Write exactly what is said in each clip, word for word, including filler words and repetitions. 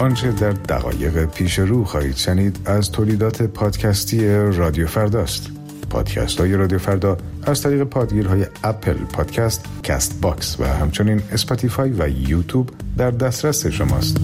آنچه در دقایق پیش رو خواهید شنید از تولیدات پادکستی رادیو فرداست. پادکست های رادیو فردا از طریق پادگیرهای اپل پادکست، کست باکس و همچنین اسپاتیفای و یوتیوب در دسترس شماست.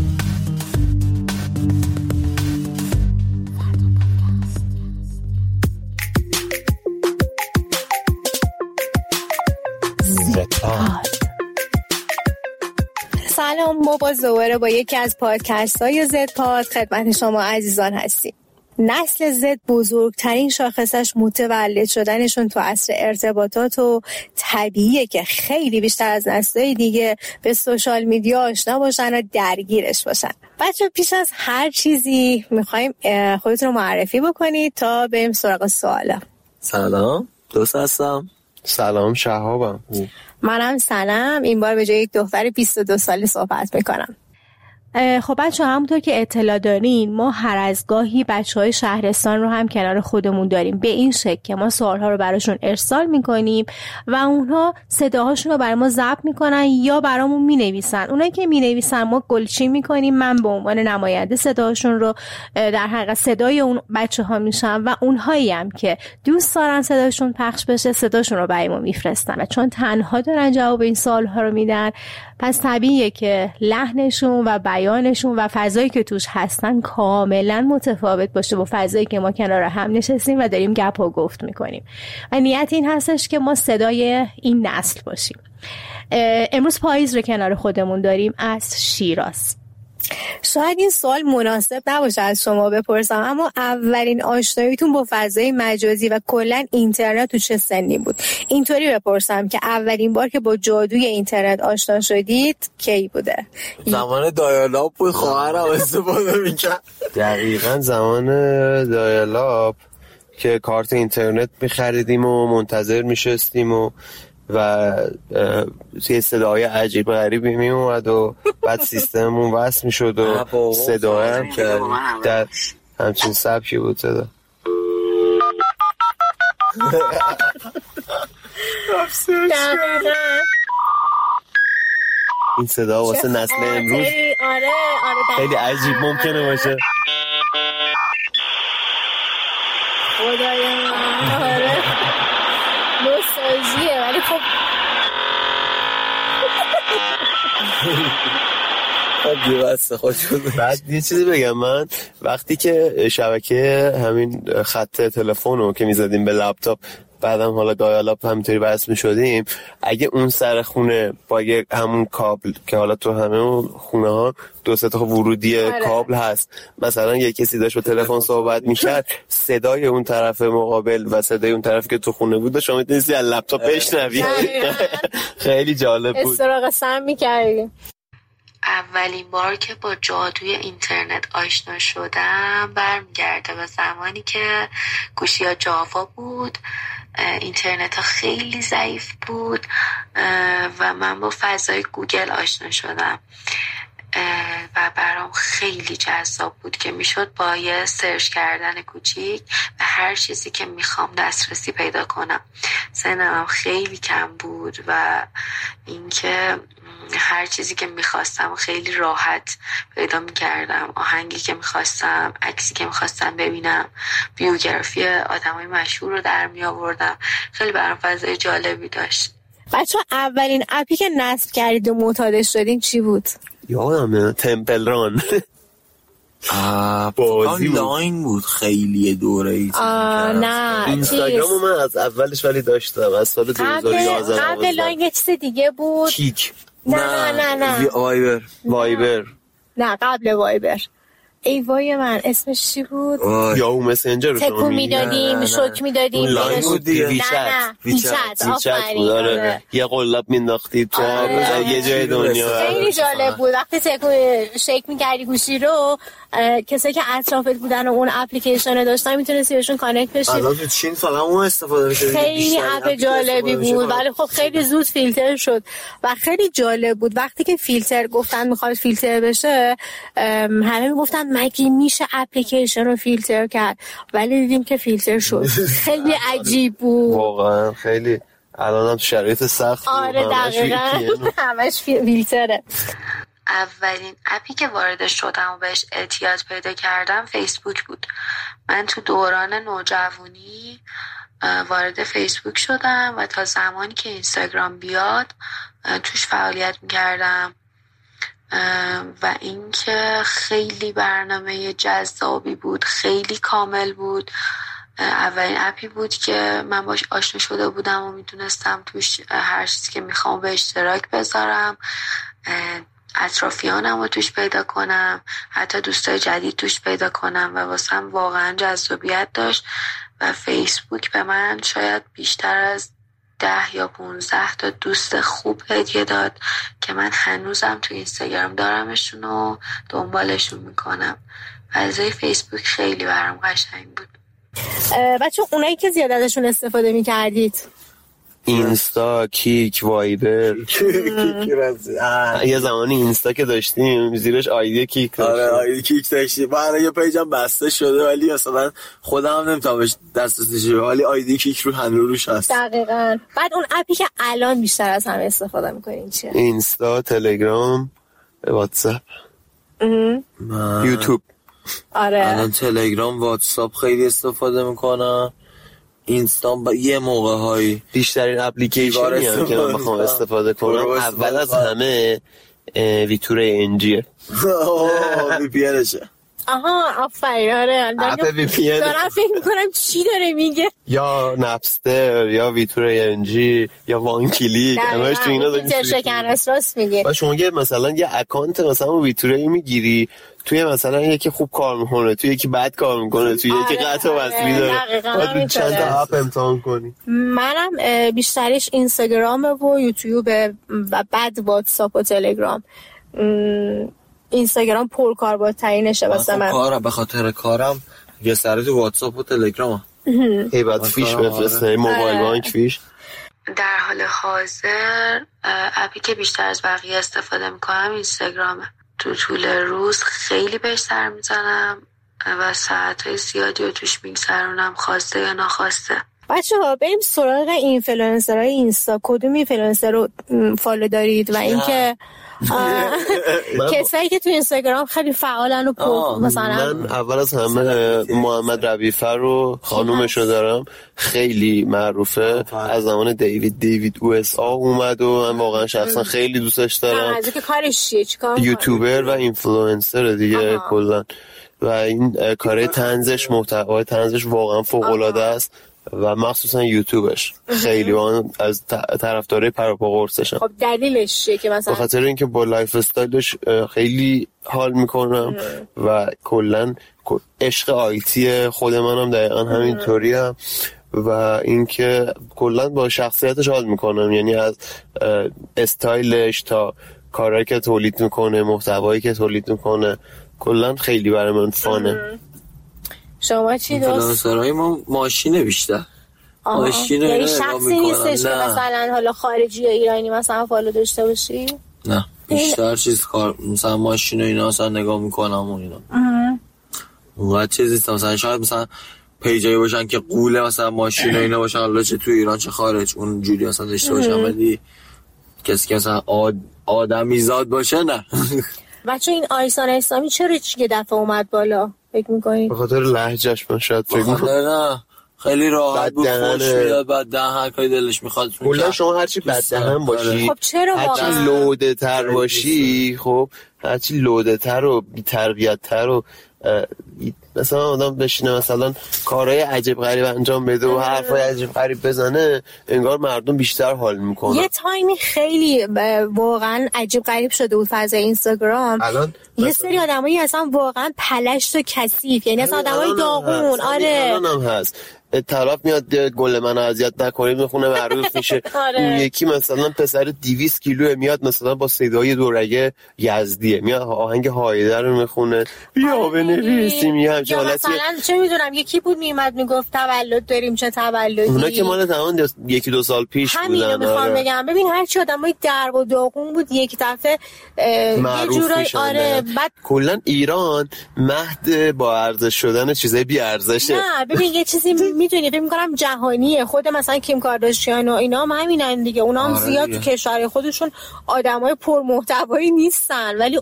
سلام، ما باز دوباره با یکی از پادکست های زد پاد خدمت شما عزیزان هستیم. نسل زد بزرگترین شاخصش متولد شدنشون تو عصر ارتباطات و طبیعیه که خیلی بیشتر از نسل‌های دیگه به سوشال میدیا آشنا باشن و درگیرش باشن. بچه پیش از هر چیزی میخوایم خودتون رو معرفی بکنید تا بریم سراغ سوالا. سلام، دوست هستم. سلام، شهابم. منم سلام. این بار به جای یک دختر بیست و دو ساله صحبت میکنم. خب بچه همونطور که اطلاع دارین ما هر از گاهی بچه های شهرستان رو هم کنار خودمون داریم، به این شکل که ما سوالها رو براشون ارسال میکنیم و اونها صداهاشون رو برای ما ضبط میکنن یا برامون مینویسن. اونایی که مینویسن ما گلچین میکنیم، من به عنوان نماینده صداهاشون رو در حقیقت صدای اون بچه ها میشم و اونهایی هم که دوست دارن صداشون پخش بشه صداشون رو برای ما میفرستن و چون تنها دارن جواب این سوالها رو میدن پس طبیعیه که لحنشون و بیانشون و فضایی که توش هستن کاملا متفاوت باشه با فضایی که ما کنار هم نشستیم و داریم گپ و گفت میکنیم و نیت این هستش که ما صدای این نسل باشیم. امروز پاییز رو کنار خودمون داریم از شیراز. شاید این سوال مناسب نباشه از شما بپرسم، اما اولین آشناییتون با فضای مجازی و کلا اینترنت تو چه سنی بود؟ اینطوری بپرسم که اولین بار که با جادوی اینترنت آشنا شدید کی بوده؟ زمان دایالاپ بود، خواهرم استفاده میکرد. دقیقاً زمان دایالاپ که کارت اینترنت میخریدیم و منتظر میشستیم و و توی صداهای عجیب غریبی می اومد و بعد سیستممون وصل میشد و صداهای هم که در همچین سبکی بود صدا. این صدا واسه نسل امروز خیلی عجیب ممکنه باشه. خدایا آره نوستالژیه ولی خب دیوسته خوش بود. بعد یه چیزی بگم، من وقتی که شبکه همین خط تلفن رو که میزدیم به لپتاپ بعدم حالا دایالاپ همینطوری بس میشدیم، اگه اون سر خونه با یه همون کابل که حالا تو همه خونه ها دو سه تا ورودی آره. کابل هست، مثلا یه کسی داشت با تلفن صحبت میکرد صدای اون طرف مقابل و صدای اون طرف که تو خونه بود شما میتونستی از لپتاپ بشنوی. خیلی جالب بود. استراق سم میکردیم. اولین بار که با جادوی اینترنت آشنا شدم برمیگرده به زمانی که گوشی ها جاوا بود، اینترنت ها خیلی ضعیف بود و من با فضای گوگل آشنا شدم و برام خیلی جذاب بود که میشد با یه سرچ کردن کوچیک به هر چیزی که میخوام دسترسی پیدا کنم. سنم خیلی کم بود و اینکه هر چیزی که میخواستم خیلی راحت پیدا میکردم، آهنگی که میخواستم، عکسی که میخواستم ببینم، بیوگرافی آدمای مشهور رو در میآوردم. خیلی برام فضای جالبی داشت. بچه اولین اپی که نصب کردید و معتادش شدین چی بود؟ یادمه تمپل ران. بازی لاین بود خیلی دوره ای. نه اینستاگرامو من از اولش ولی داشتم از سال دو هزار و یازده. قبل لاین یه چیز دیگه بود. کیک. نه نه نه نه وایبر. وایبر. نه قبل وایبر. ای وای من اسمش چی بود؟ یاهو مسنجر رو تکو میدادیم، شوک میدادیم. لاین بود دیگه. نه ویچت. ویچت بود. آره. یه قلاب مینداختید تو یه جای دنیا. خیلی جالب بود. وقتی تکو شیک میکردی گوشی رو کسایی که اطرافت بودن و اون اپلیکیشن داشتن میتونستی بهشون کانکت بشی. الان چین فقط اون استفاده میشه. خیلی اپ جالبی بود ولی خب خیلی زود فیلتر شد و خیلی جالب بود. وقتی که فیلتر گفتن میخواد فیلتر بشه همه میگفتن مگه میشه اپلیکیشن رو فیلتر کرد، ولی دیدیم که فیلتر شد. خیلی عجیب بود واقعا. خیلی الان هم شرایط سخت. آره دقیقاً همش فیلتره. اولین اپی که وارد شدم و بهش اعتیاد پیدا کردم فیسبوک بود. من تو دوران نوجوانی وارد فیسبوک شدم و تا زمانی که اینستاگرام بیاد توش فعالیت میکردم و اینکه خیلی برنامه جذابی بود، خیلی کامل بود. اولین اپی بود که من باش آشنا شده بودم و میتونستم توش هر چیزی که میخوام به اشتراک بذارم، اطرافیانم رو توش پیدا کنم، حتی دوستای جدید توش پیدا کنم و واسم واقعا جذابیت داشت و فیسبوک به من شاید بیشتر از ده یا پونزده تا دوست خوب هدیه داد که من هنوزم تو اینستاگرام دارمشون و دنبالشون میکنم. از فیسبوک خیلی برام قشنگ بود. بچه اونایی که زیاد ازشون استفاده میکردید؟ اینستا، کیک، وایبر. یه زمانی اینستا که داشتیم زیرش آیدی کیک داشتیم. آره آیدی کیک داشتیم. من یه پیجم بسته شده ولی اصلا خودم هم نمیتونم بهش دسترسی کنم ولی آیدی کیک رو هنوز روش هست. دقیقاً. بعد اون اپی که الان بیشتر از همه استفاده میکنین چیه؟ اینستا، تلگرام، واتساپ، یوتیوب. آره. الان تلگرام، واتساپ خیلی استفاده میکنم. اینستا با یه موقع هایی بیشترین اپلیکیشنی هم که من بخوام استفاده کنم اول از همه ویتور انجیه. وی پی انشه. آها آفرین. آره اپ وی پی ان دارم فکر میکنم چی داره میگه. یا نپستر یا ویتور انجی یا وان کلیک همش تو اینا داریم. چه شکن راست میگه. و شما مثلا یه اکانت مثلا ویتوره میگیری توی مثلا یکی خوب کار میکنه توی یکی بد کار میکنه توی یکی قطع و وصلی داره باید چند تا اپ امتحان کنی. منم بیشترش اینستاگرامه و یوتیوب و بعد واتساپ و تلگرام. اینستاگرام پر کاربردترینشه واسه من. کارم به خاطر کارم یه سری تو واتساپ و تلگرام. ای بعد فیش بفرسته موبایل بانک فیش. در حال حاضر اپی که بیشتر از بقیه استفاده میکنم اینستاگرامه. تو طول روز خیلی بهش سر میزنم و ساعتهای زیادی رو توش میگذرونم خواسته یا ناخواسته. بچه ها بریم سراغ اینفلوئنسرهای اینستا. کدوم اینفلوئنسر رو فالو دارید و اینکه کسایی که تو اینستاگرام خیلی فعالن و پر مثلا؟ من اول از همه محمد ربیفر رو خانومش رو دارم، خیلی معروفه از زمان دیوید دیوید او اس آ اومد و من واقعا شخصا خیلی دوستش دارم. از اینکه کارش چیه چیکار یوتیوبر و اینفلوئنسر دیگه کلا و این کاره طنزش محتوای طنزش واقعا فوق العاده است و مخصوصا یوتیوبش خیلی وان از طرفدارای پروپا قرصشم. خب دلیلش چیه که مثلا؟ به خاطر اینکه با لایف استایلش خیلی حال میکنم و کلا عشق آیتی خود منم دقیقا همینطوری هم و اینکه کلا با شخصیتش حال میکنم، یعنی از استایلش تا کارهایی که تولید میکنه، محتوایی که تولید میکنه، کلا خیلی برای من فانه. شما چی دوست؟ فلانسرهای ما ماشینه بیشتر. ماشینه یعنی شخصی نیستش که مثلا حالا خارجی یا ایرانی مثلا فالو داشته باشی؟ نه بیشتر چیز کار مثلا ماشین و اینا مثلا نگاه میکنم و اینا اون چیزی است. مثلا شاید مثلا پیجایی باشن که قوله مثلا ماشین و اینا باشن، حالا چه تو ایران چه خارج اون جوری مثلا داشته باشن، ولی کسی که مثلا آد... آدمی زاد باشه نه. بچه این آیسان اسلامی چرا چیه دفعه اومد بالا فکر میکنید؟ به خاطر لهجهش من شاید فکر میکنم. نه خیلی راحت بود، خوش میاد، بعد دهن هر کاری دلش میخواد میکنه. کلا شما هرچی بد دهن باشی، خب چرا هرچی لوده تر باشی، خب هرچی لوده تر و بی تربیت تر و مثلا آدم بشینه مثلا کارهای عجیب غریب انجام بده و حرفای عجیب غریب بزنه، انگار مردم بیشتر حال میکنن. یه تایمی خیلی واقعا عجیب غریب شده بود فضای اینستاگرام. الان یه سری آدمایی اصلا واقعا پلشت و کثیف، یعنی اصلا آدمای داغون. آره الان هم هست. طرف میاد گل منو اذیت نکنید میخونه معروف میشه. آره. اون یکی مثلا پسر دویست کیلو میاد مثلا با صدای دورگه یزدیه میاد آهنگ هایده رو میخونه، بیا بنویسیم یه همچه حالتی. مثلا چه میدونم یکی بود میومد میگفت تولد داریم چه تولدی. اونا که مال زمان یکی دو سال پیش بودن. همین رو میخوام آره. بگم ببین هر چی آدمای درب و داغون بود یک دفعه یه جورای آره. بعد کلا ایران مهد با ارزش شدن چیزای بی ارزشه. نه ببین یه چیزی میدونی فکر می‌کنم جهانیه. خود مثلا کیم کارداشیان و اینا هم همینن دیگه، اونا هم آره زیاد تو کشور خودشون آدمای پر محتوایی نیستن ولی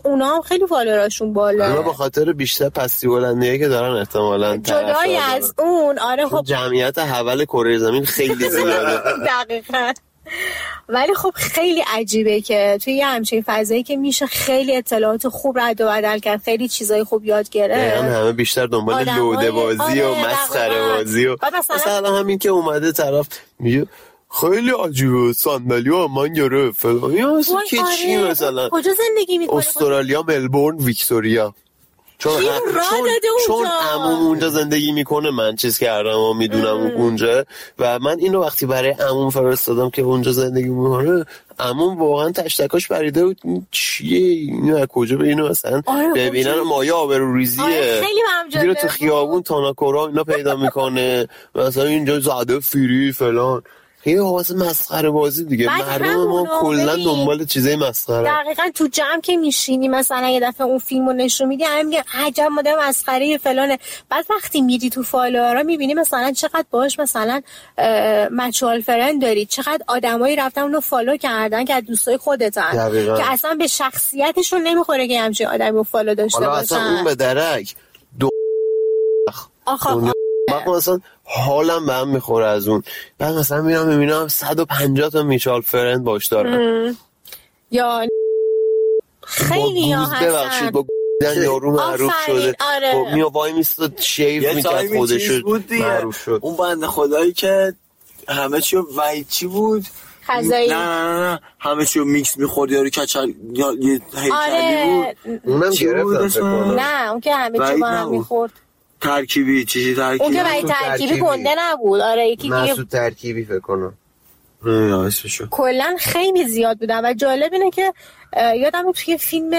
اونا هم خیلی فالووراشون بالا. اونا به خاطر بیشتر پستی بلندیه که دارن احتمالاً. جدای از اون آره خب جمعیت حول کره زمین خیلی زیاده. دقیقاً. ولی خب خیلی عجیبه که توی یه همچین فضایی که میشه خیلی اطلاعات خوب رد و بدل کرد، خیلی چیزای خوب یاد گرفت. همه بیشتر دنبال لوده بازی آره و مسخره بازی و مثلا, مثلا همین که اومده طرف میگه خیلی عجیبه صندلی‌ها من گرفت فلان. یا مثلا که چی مثلا کجا زندگی میکنه؟ استرالیا، ملبورن، ویکتوریا. چون هم... چون, چون عموم اونجا زندگی میکنه، من چیز کردم و میدونم اونجا و من اینو وقتی برای عموم فرستادم که اونجا زندگی میکنه، عموم واقعا تشتکاش پریده بود چیه اینو از کجا به اینو مثلا آره ببینن مایه آبروریزیه. آره خیلی میره تو خیابون تاناکورا اینا پیدا میکنه مثلا اینجا زاده فری فلان. خیلی واسه مسخره بازی دیگه. مردم ما کلا دنبال چیزای مسخره. دقیقاً تو جمع که میشینی مثلا یه دفعه اون فیلمو نشون میدی همه میگن عجب مدل مسخره فلانه. بعد وقتی میری تو فالوورا میبینی مثلا چقدر باهاش مثلا مچوال فرند داری، چقدر آدمایی رفتن اونو فالو کردن که از دوستای خودتن که اصلا به شخصیتشون نمیخوره که همچین آدمی رو فالو داشته باشن. حالا اصلا اون به درک دو آخه بعد مثلا حالم به هم میخوره از اون. بعد مثلا میرم میبینم صد و پنجاه تا میچال فرند باش دارن یا خیلی ها هستن ببخشید با گوزدن یارو معروف شده آره. با میا وای میستاد شیف میکرد خودشو معروف شد. اون بنده خدایی که همه چی وای چی بود خزایی نه نه نه همه چی رو میکس میخورد یارو کچل یا یه هیکلی بود اونم گرفتم نه اون که همه چی با هم میخورد ترکیبی چیزی ترکیبی اون که برای ترکیبی گنده نبود. آره یکی دیگه مسعود ترکیبی فکر کنم نه اسمشو کلا خیلی زیاد بودن و جالب اینه که یادم توی فیلم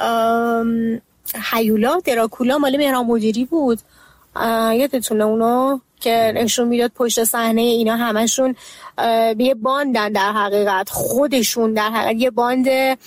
هیولا دراکولا مال مهران مدیری بود، یادتونه اونو که نشون میداد پشت صحنه اینا همشون به یه باندن در حقیقت خودشون در حقیقت یه باند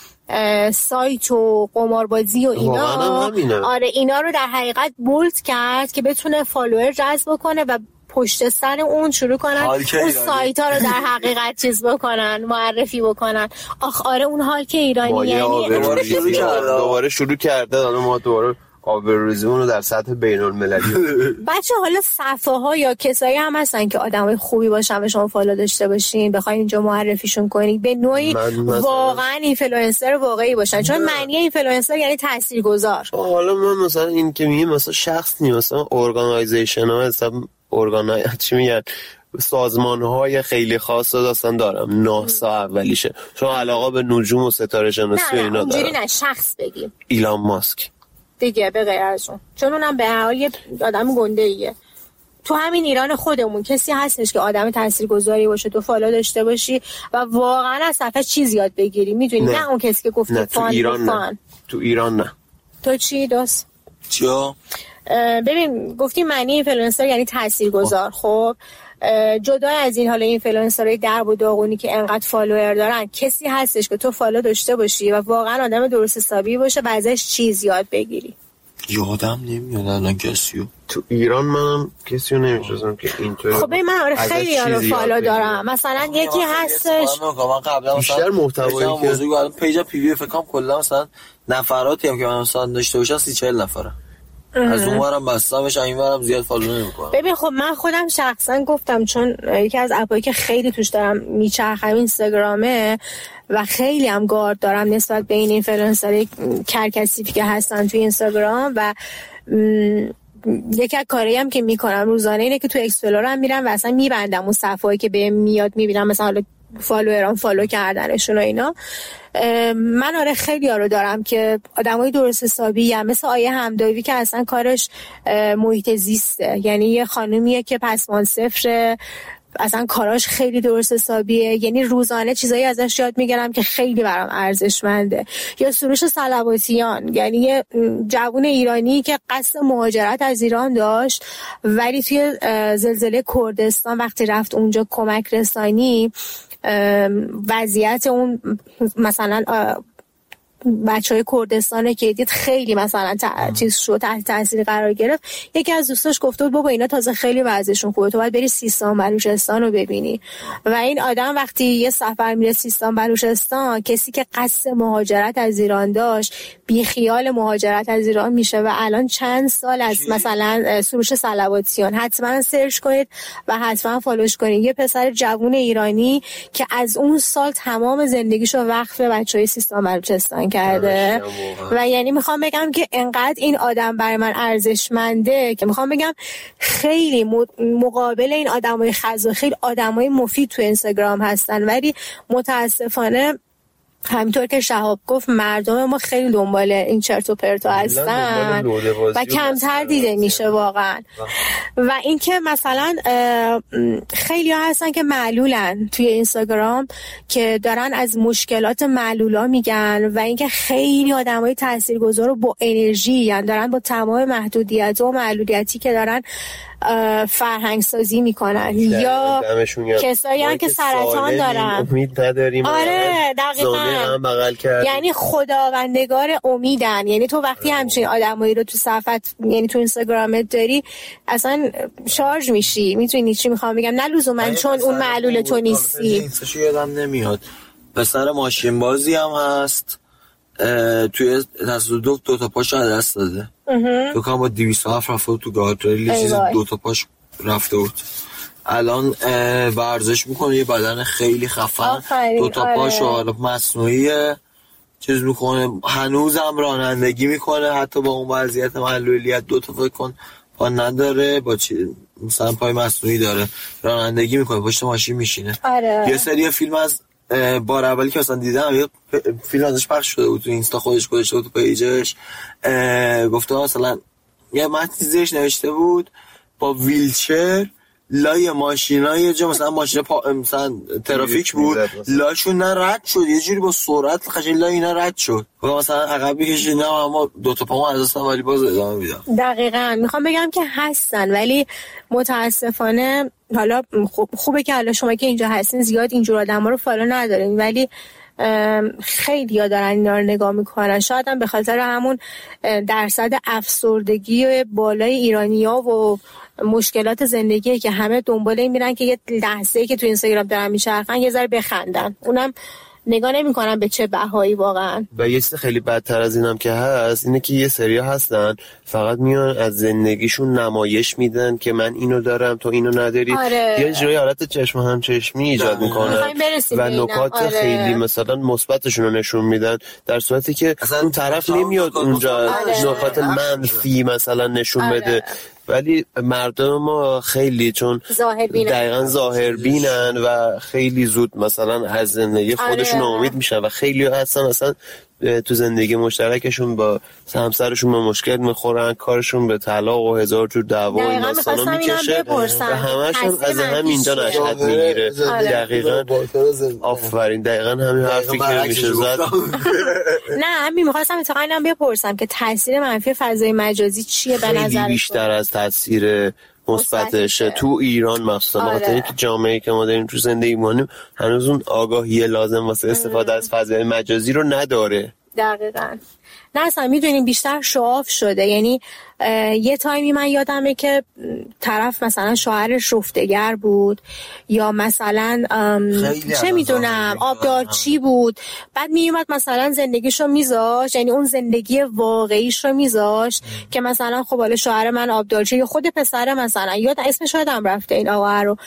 سایت و قماربازی و اینا. آره اینا رو در حقیقت بولد کرد که بتونه فالوور جذب کنه و پشت سر اون شروع کنن اون سایت ها رو در حقیقت چیز بکنن معرفی بکنن. آخ آره اون حال که ایرانی یعنی دوباره شروع کرده دوباره شروع کرده حالا ما دوباره آبروریزیمون رو در سطح بین المللی. بچه حالا صفحه ها یا کسایی هم هستن که آدمای خوبی باشن و شما فالو داشته باشین بخواید اینجا معرفیشون کنید به نوعی واقعا اینفلوئنسر واقعی باشن، چون معنی اینفلوئنسر یعنی تاثیرگذار. حالا من مثلا این که میگم مثلا شخص نی مثلا ارگانایزیشن ها مثلا ارگانای چی میگن سازمان‌های خیلی خاص داستان دارم. ناسا اولیشه چون علاقه به نجوم و ستاره شناسی و اینا دارم. اونجوری نه شخص بگیم ایلان ماسک دیگه به غیر از اون، چون اونم به هر حال یه آدم گنده ایه. تو همین ایران خودمون کسی هستش که آدم تاثیرگذاری باشه تو فالو داشته باشی و واقعا از صفحه چیز یاد بگیری؟ میدونی نه, نه اون کسی که گفت تو ایران فان. نه تو ایران نه. تو چی دوست؟ چیا؟ ببین گفتی معنی اینفلوئنسر یعنی تاثیرگذار. خب جدا از این حالا اینفلوئنسرای درب و داغونی که انقدر فالوور دارن کسی هستش که تو فالو داشته باشی و واقعا آدم درست حسابی باشه و ازش چیز یاد بگیری؟ یادم نمیاد الان کسیو تو ایران من کسیو نمیشناسم که اینطوری. خب من آره خیلی یارو فالو دارم. مثلا یکی هستش من قبلا بیشتر محتوایی که موضوع پیج پی وی فکر کنم کلا مثلا نفراتی هم که من مثلا داشته باشم سی چهل نفره از اونورم بستمش اینورم زیاد فالو نمی‌کنم. ببین خب من خودم شخصا گفتم چون یکی از اپایی که خیلی توش دارم میچرخم اینستاگرامه و خیلی هم گارد دارم نسبت به این اینفلوئنسرای کرکسیفی که هستن تو اینستاگرام و یکی از کارهایی هم که میکنم روزانه اینه که تو اکسپلورم میرم و اصلا میبندم اون صفحه‌ای که بهم میاد میبینم مثلا حالا فالوورام فالو کردنشون و اینا. من آره خیلی ها رو دارم که آدمای درست حسابی هم مثل آیه همداوی که اصلا کارش محیط زیسته، یعنی یه خانومیه که پسمان صفره اصلا کاراش خیلی درست حسابیه، یعنی روزانه چیزایی ازش یاد میگیرم که خیلی برام ارزشمنده. یا سروش صلواتیان یعنی یه جوون ایرانی که قصد مهاجرت از ایران داشت ولی توی زلزله کردستان وقتی رفت اونجا کمک رسانی وضعیت اون مثلا بچهای کردستان که دید خیلی مثلا چیز شد، تحت تاثیر قرار گرفت. یکی از دوستاش گفته بود بابا اینا تازه خیلی وضعشون خوبه، تو باید بری سیستان بلوچستان رو ببینی. و این آدم وقتی یه سفر میره سیستان بلوچستان، کسی که قصد مهاجرت از ایران داشت بی خیال مهاجرت از ایران میشه و الان چند سال از مثلا سروش صلواتیان، حتما سرچ کنید و حتما فالوش کنید. یه پسر جوون ایرانی که از اون سال تمام زندگیشو وقف بچهای سیستان بلوچستان کرده و یعنی میخوام بگم که انقدر این آدم برای من ارزشمنده که میخوام بگم خیلی مقابل این آدمای خزا خیلی آدمای مفید تو اینستاگرام هستن، ولی متاسفانه همینطور که شهاب گفت مردم ما خیلی دنبال این چرت و پرتا هستن و کمتر دیده میشه واقعا. و اینکه مثلا خیلی ها هستن که معلولن توی اینستاگرام که دارن از مشکلات معلولا میگن و اینکه خیلی آدمای تاثیرگذار و با انرژی یعنی دارن با تمام محدودیت و معلولیتی که دارن فرهنگ سازی میکنن یا کسایی هم که سرطان دارن امید نداریم. آره دقیقاً بغل کرد. یعنی خداوندگار امیدن. یعنی تو وقتی همچین آدمایی رو تو صفحت یعنی تو اینستاگرامت داری اصلا شارژ میشی. میتونی چی میخوام بگم؟ نه لزوما چون اون معلول تو نیستی. یادم نمیاد پسر ماشین بازی هم هست توی تصادف دو تا پاش از دست داده. تو کام با دویست و هفت رفته تو گاردریل چیز دو تا پاش رفته بود. الان ورزش میکنه، یه بدن خیلی خفن، دو تا پاشو حالا مصنوعی چیز میکنه، هنوزم رانندگی میکنه حتی با اون وضعیت معلولیت. دو تا فکر کن پا نداره، با چی مثلا پای مصنوعی داره، رانندگی میکنه، پشت ماشین میشینه. آره. یه سری فیلم از بار اولی که اصلا دیدم یه فیلم ازش پخش شده بود تو اینستا، خودش گذاشته بود تو پیجش، گفته مثلا یه متنی زیرش نوشته بود با ویلچر لای ماشینا یه جا مثلا ماشین پا مثلا ترافیک بود لاشون نه رد شد، یه جوری با سرعت خشن لای اینا رد شد و مثلا عقب می‌کشیدن اما دو تا پامو از دستم ولی باز ادامه میدم. دقیقاً میخوام بگم که هستن ولی متاسفانه حالا خوب خوبه که حالا شما که اینجا هستین زیاد اینجور آدما رو فالو ندارین ولی خیلی ها دارن اینا رو نگاه میکنن. شاید هم به خاطر همون درصد افسردگی بالای ایرانی‌ها و مشکلات زندگی که همه دنبال این میرن که یه لحظه‌ای که تو اینستاگرام دارن میچرخن یه ذره بخندن، اونم نگاه نمی‌کنن به چه بهایی واقعا. و یه چیز خیلی بدتر از اینم که هست اینه که یه سریا هستن فقط میان از زندگیشون نمایش میدن که من اینو دارم تو اینو نداری. آره. یه جوری حالت چشم هم چشمی ایجاد میکنن و نکات آره. خیلی مثلا مثبتشون رو نشون میدن در صورتی که اون طرف نمیاد اونجا آره. نکات منفی مثلا نشون آره. بده. ولی مردم ما خیلی چون دقیقاً ظاهر بینن و خیلی زود مثلا از زندگی خودشون آره. امید میشن و خیلی هستن مثلا تو زندگی مشترکشون با همسرشون به مشکل میخورن، کارشون به طلاق و هزار جور دعوا و این داستانا میکشه و همشون از هم اینجا نشأت میگیره. دقیقاً آفرین، دقیقاً همین حرفی که میشه زد. نه همین میخواستم اتفاقاً اینم بپرسم که تاثیر منفی فضای مجازی چیه به نظر بیشتر از تاثیر مثبتش تو ایران مخصوصا آره. بخاطر اینکه جامعه‌ای که ما داریم تو زندگی می‌کنیم هنوز اون آگاهی لازم واسه استفاده از فضای مجازی رو نداره. دقیقاً. نه اصلا میدونیم بیشتر شعاف شده. یعنی یه تایمی من یادمه که طرف مثلا شوهرش رفتگر بود یا مثلا چه میدونم آبدارچی بود، بعد میومد مثلا زندگیشو میذاشت، یعنی اون زندگی واقعیش رو میذاشت که مثلا خب حالا شوهر من آبدارچی یا خود پسر مثلا یاد اسمش یادم رفته این آقا رو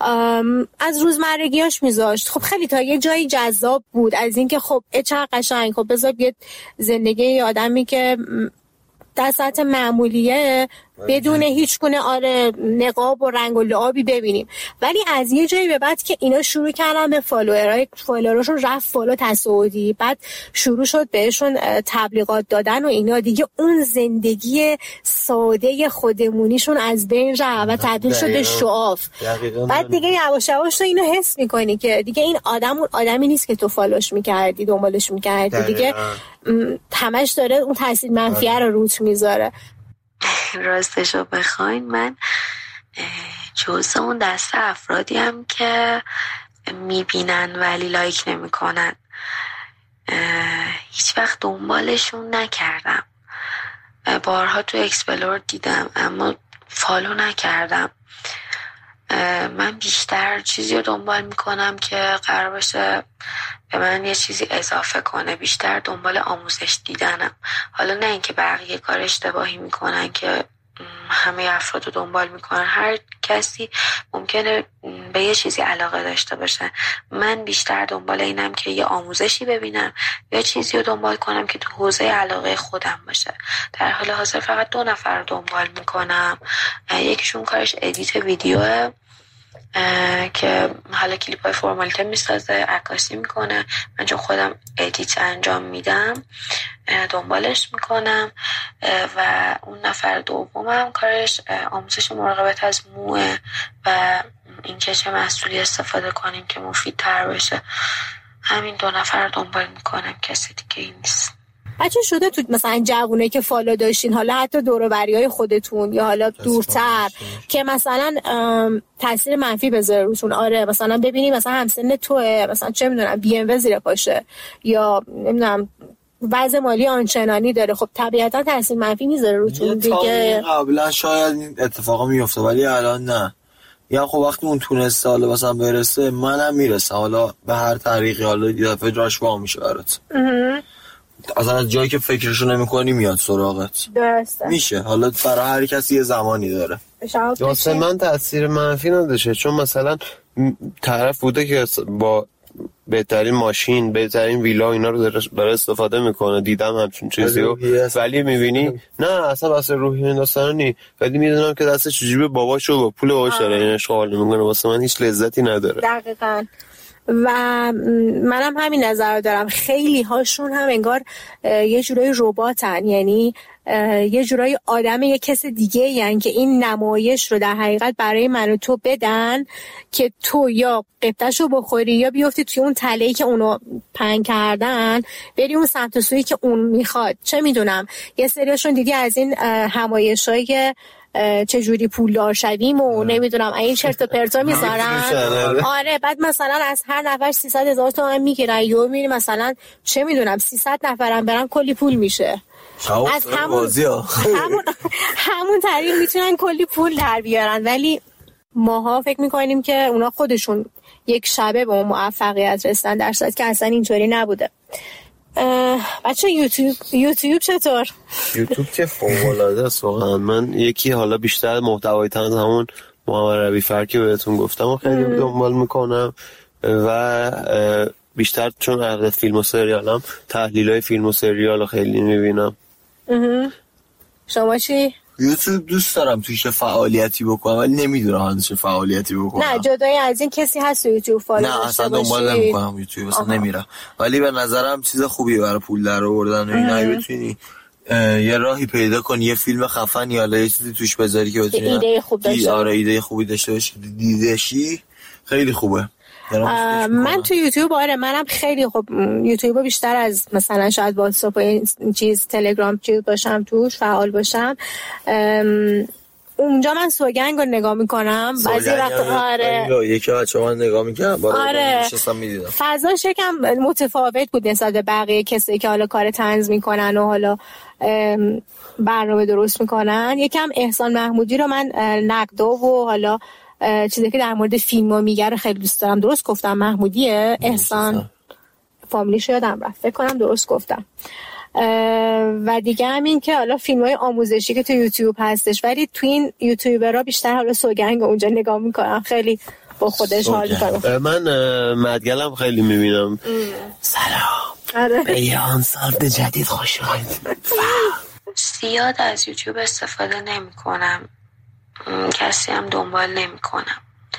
از روزمرگیاش میذاشت. خب خیلی تا یه جایی جذاب بود از اینکه خب چه قشنگ، خب بذار بیاد زندگی آدمی که در سطح معمولیه بدون هیچ گونه آره نقاب و رنگ و لعابی ببینیم. ولی از یه جایی به بعد که اینا شروع کردن به فالوورای فالووراشون رفت فالو تصاعدی، بعد شروع شد بهشون تبلیغات دادن و اینا، دیگه اون زندگی ساده خودمونیشون از بین رفت و تبدیل شد به شعاف. بعد دیگه یواش یواش تو اینو حس میکنی که دیگه این آدم اون آدمی نیست که تو فالوش میکردی دنبالش میکردی، دیگه همش داره اون تاثیر منفی رو روت میذاره. راستشو بخواین من جزء اون دسته افرادی هم که میبینن ولی لایک نمیکنن. هیچ وقت دنبالشون نکردم. بارها تو اکسپلور دیدم اما فالو نکردم. من بیشتر چیزی رو دنبال میکنم که قرار باشه به من یه چیزی اضافه کنه. بیشتر دنبال آموزش دیدنم. حالا نه اینکه بقیه کار اشتباهی میکنن که همه افراد رو دنبال میکنن. هر کسی ممکنه به یه چیزی علاقه داشته باشه. من بیشتر دنبال اینم که یه آموزشی ببینم یا چیزی رو دنبال کنم که تو حوزه علاقه خودم باشه. در حال حاضر فقط دو نفر رو دنبال میکنم. یکیشون کارش ادیت ویدیوه که حالا کلیپ های فرمالیته میسازه، عکاسی میکنه. من چون خودم ادیت انجام میدم دنبالش میکنم. و اون نفر دومم کارش آموزش مراقبت از موه و اینکه چه محصولی استفاده کنیم که مفید تر بشه. همین دو نفر دنبال میکنم، کسی دیگه ای نیست. بچه شده تو مثلا جوونه که فالو داشتین، حالا حتی دور و بریای خودتون یا حالا دورتر، که مثلا تاثیر منفی بذاره روتون؟ آره مثلا ببینی مثلا همسن توه، مثلا چه میدونم بی ام و زیر پاشه یا نمیدونم وضع مالی آنچنانی داره، خب طبیعتا تاثیر منفی میذاره روتون دیگه. قبلا شاید این اتفاقا میفته ولی الان نه. یا خب وقتی اون تونسته حالا مثلا برسه منم میرسه، حالا به هر طریقی، حالا یه دفعه جاش وا میشه برات. اصلا از جایی که فکرشو نمی‌کنی میاد سراغت. درسته میشه. حالا برای هر کسی یه زمانی داره. واسه من تأثیر منفی نداشته، چون مثلا طرف بوده که با بهترین ماشین، بهترین ویلا اینا رو برای استفاده میکنه، دیدم همچون چیزی رو، ولی میبینی نه اصلا واسه روحی انداستن نی، ولی میدونم که دستش جیب باباشو با پول باباش داره این اشغال نمیکنه، واسه من هیچ لذتی نداره. دقیقاً. و منم همین نظر دارم. خیلی هاشون هم انگار یه جورای رباتن، یعنی یه جورای آدم یه کس دیگه، یعنی که این نمایش رو در حقیقت برای من و تو بدن که تو یا قبطشو بخوری یا بیفتی توی اون تله‌ای که اونو پهن کردن، بری اون سمت سویی که اون میخواد. چه میدونم یه سریاشون دیدی از این همایشایی که چجوری پولدار شویم و نمیدونم این چرت و پرتا میذارن. آره بعد مثلا از هر نفر سیصد هزار تومان میگیرن، یا میبینی مثلا چه میدونم سیصد نفرم برن کلی پول میشه. از همون همون همون طریق میتونن کلی پول در بیارن، ولی ماها فکر میکنیم که اونا خودشون یک شبه به اون موفقیت رسیدن، در صورتی که اصلا اینطوری نبوده. بچه یوتیوب یوتیوب چطور؟ یوتیوب که فوق‌العاده است واقعا. من یکی حالا بیشتر محتوای طنز همون محمد ربی فر که بهتون گفتم و خیلی دنبال میکنم، و بیشتر چون اهل فیلم و سریالم تحلیلای فیلم و سریال خیلی میبینم. شما چی؟ یوتیوب دوست دارم توش فعالیتی بکنم ولی نمیدونم چه فعالیتی بکنم. نه جدای از این کسی هست یوتیوب فالو نه اصلا دنبال نمیکنم یوتیوب، اصلا نمیرم، ولی به نظرم چیز خوبیه برای پول در آوردن و اینا. بتونی یه راهی پیدا کنی، یه فیلم خفن یا یه چیزی توش بذاری که بتونی ایده خوب داشته. آره ایده خوبی داشته باشی، دیدشی خیلی خوبه. من تو یوتیوب آره منم خیلی خوب یوتیوب بیشتر از مثلا شاید واتساپ و این چیز تلگرام چیز باشم توش فعال باشم. اونجا من سوگنگ رو نگاه میکنم بعضی وقتا. آره یکی بچه‌ها من نگاه میکنم آره نشستم میدیدم فضاش یکم متفاوت بود نسبت به بقیه کسایی که حالا کار طنز میکنن و حالا برنامه درست میکنن. یکم احسان محمودی رو من نقدا و حالا چیزی که در مورد فیلم ها میگه رو خیلی دوست دارم. درست گفتم محمودیه؟ احسان فامیلیش یادم رفت، فکر کنم درست گفتم. و دیگه همین که حالا فیلم های آموزشی که تو یوتیوب هستش، ولی تو این یوتیوبرها بیشتر حالا سوگنگ اونجا نگاه میکنم، خیلی با خودش حال میکنم. من مدگلم خیلی میبینم. سلام به یه سال جدید خوش اومدید. زیاد از یوتیوب استفاده نمی کنم، کسی هم دنبال نمی کنم.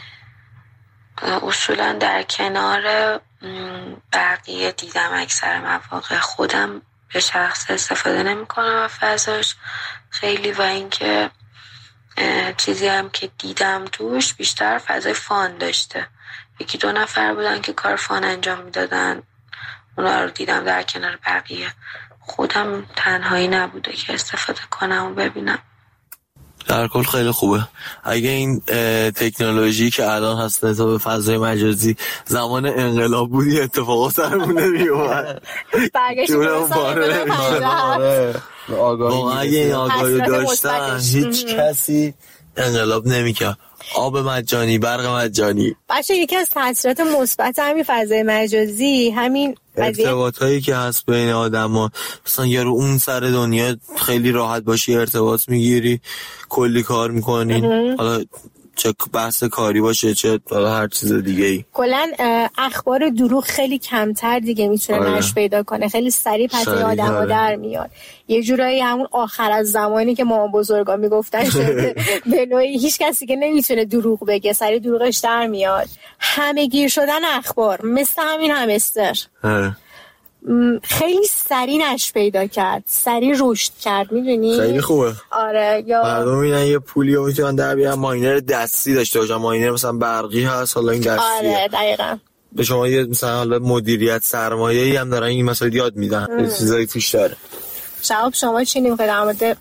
اصولا در کنار بقیه دیدم اکثر مواقع، خودم به شخص استفاده نمی کنم و فضاش خیلی، و اینکه چیزی هم که دیدم توش بیشتر فضای فان داشته. یکی دو نفر بودن که کار فان انجام میدادن، اونا رو دیدم در کنار بقیه. خودم تنهایی نبوده که استفاده کنم و ببینم. در کل خیلی خوبه. اگه این تکنولوژی که الان هست نسبت به فضای مجازی زمان انقلاب بودی اتفاقا سرمون نمیومد. برگشتیم به سال واقعا اگه این آگاهی داشتن هیچ کسی انقلاب نمیکرد. آب مجانی، برق مجانی. بچه یکی از تاثیرات مثبت همین فضای مجازی همین ارتباطایی که هست بین آدما، مثلا یارو اون سر دنیا خیلی راحت باشی ارتباط میگیری، کلی کار میکنین، حالا چه بحث کاری باشه چه هر چیز دیگه ای. کلا اخبار دروغ خیلی کمتر دیگه میتونه آره. نشر پیدا کنه، خیلی سریع پس آدم‌ها در میاد. یه جورایی همون آخر از زمانی که ما بزرگا میگفتن شده به نوعی هیچ کسی که نمیتونه دروغ بگه سریع دروغش در میاد. همه گیر شدن اخبار مثل همین همستر آره. خیلی سریع نشر پیدا کرد، سریع رشد کرد، میدونی؟ خیلی خوبه. آره یا مردم میبینن یه پولی رو میتونن در بیارن، ماینر دستی داشته باشن، ماینر مثلا برقی هست، حالا این دستیه. آره دقیقاً. به شما یه مثلا حالا مدیریت سرمایه‌ای هم دارن این مسائل یاد میدن، یه چیزایی توش داره. شباب شما چی نمیخواید در مورد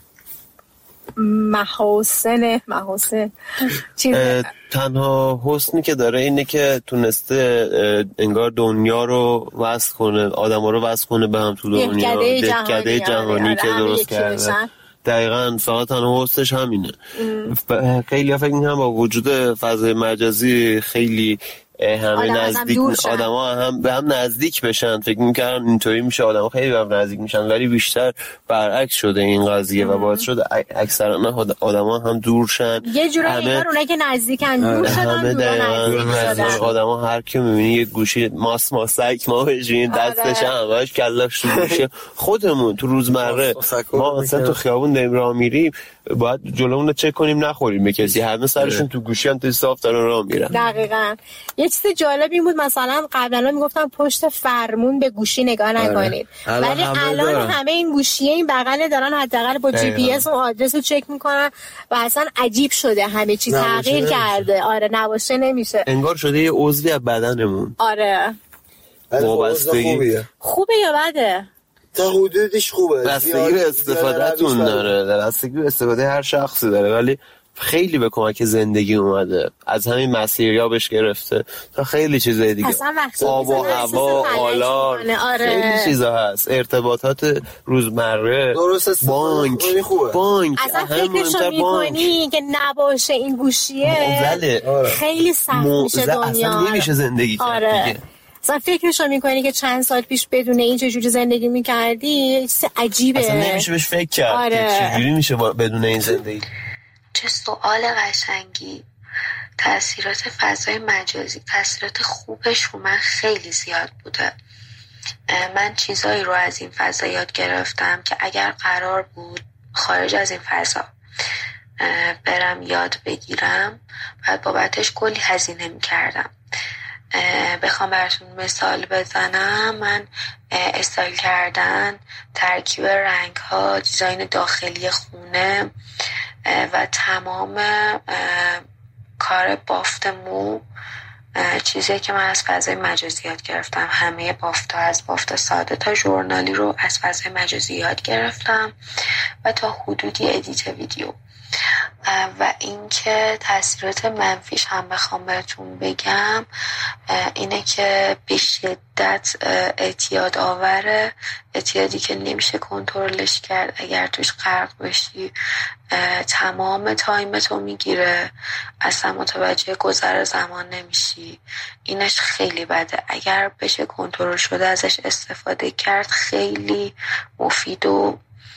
محاسن محاسن تنها حسنی که داره اینه که تونسته انگار دنیا رو وصل کنه، آدم ها رو وصل کنه به هم تو دنیا، دهکده جهانی که درست کرده. دقیقاً فقط تنها حسنش همینه. خیلی ها فکر میکنم با وجود فضای مجازی خیلی همه نزدیک آدما هم به هم نزدیک بشن، فکر می‌کردن اینطوری میشه آدما خیلی به هم نزدیک میشن، ولی بیشتر برعکس شده این قضیه و باعث شده اکثرا آدما هم دور شن. یه جورایی انگار اونایی که نزدیکن دور شدن، همه دقیقاً آدما هر کی می‌بینی یه گوشی ماس ماسک ما بهشین دستش همش کلاش تو گوشه. خودمون تو روزمره ما مثلا تو خیابون داریم راه میریم باید جلومون رو چک کنیم نخوریم به کسی، همه سرشون تو گوشی هم تو صاف دارن راه میرن. دقیقاً. یه چیز جالب این بود مثلا قبلا میگفتن پشت فرمون به گوشی نگاه نکنید، ولی الان همه این گوشیه این بغل دارن حداقل با جی پی اس اون آدرس رو چک میکنن و اصلا عجیب شده، همه چی تغییر کرده. آره نباشه نمیشه، انگار شده یه عضوی از بدنمون. آره وابستگی خوبه یا بده؟ تا حدودش خوبه، بستگی به استفادهتون داره، بستگی به استفاده هر شخصی داره، ولی خیلی به کمک زندگی اومده، از همین مسیریابش گرفته تا خیلی چیزای دیگه، آب و هوا، آلار، آره. خیلی چیزا هست، ارتباطات روزمره، بانک بانک اصلا فکرشو میکنی که نباشه این گوشیه آره. خیلی سخت میشه دنیا، اصلا نمیشه زندگی کرد آره. دیگه. اصلا فکرشو میکنی که چند سال پیش بدون این چجوری زندگی میکردی، چیز عجیبه، اصلا نمیشه بهش فکر کرد آره. چجوری میشه بدون این زندگی. چه سوال قشنگی. تأثیرات فضای مجازی، تأثیرات خوبش رو من خیلی زیاد بوده. من چیزایی رو از این فضا یاد گرفتم که اگر قرار بود خارج از این فضا برم یاد بگیرم بعد بابتش کلی هزینه میکردم. بخوام براتون مثال بزنم، من استایل کردن، ترکیب رنگ ها، دیزاین داخلی خونه و تمام کار بافت مو چیزی که من از فضای مجازی یاد گرفتم. همه بافت ها از بافت ساده تا ژورنالی رو از فضای مجازی یاد گرفتم و تا حدودی ادیت ویدیو. و اینکه تاثیرات منفیش هم بخوام بهتون بگم اینه که به شدت اعتیاد آوره، اعتیادی که نمیشه کنترلش کرد. اگر توش غرق بشی تمام تایمتو میگیره، اصلا متوجه گذر زمان نمیشی. اینش خیلی بده. اگر بشه کنترل شده ازش استفاده کرد خیلی مفید و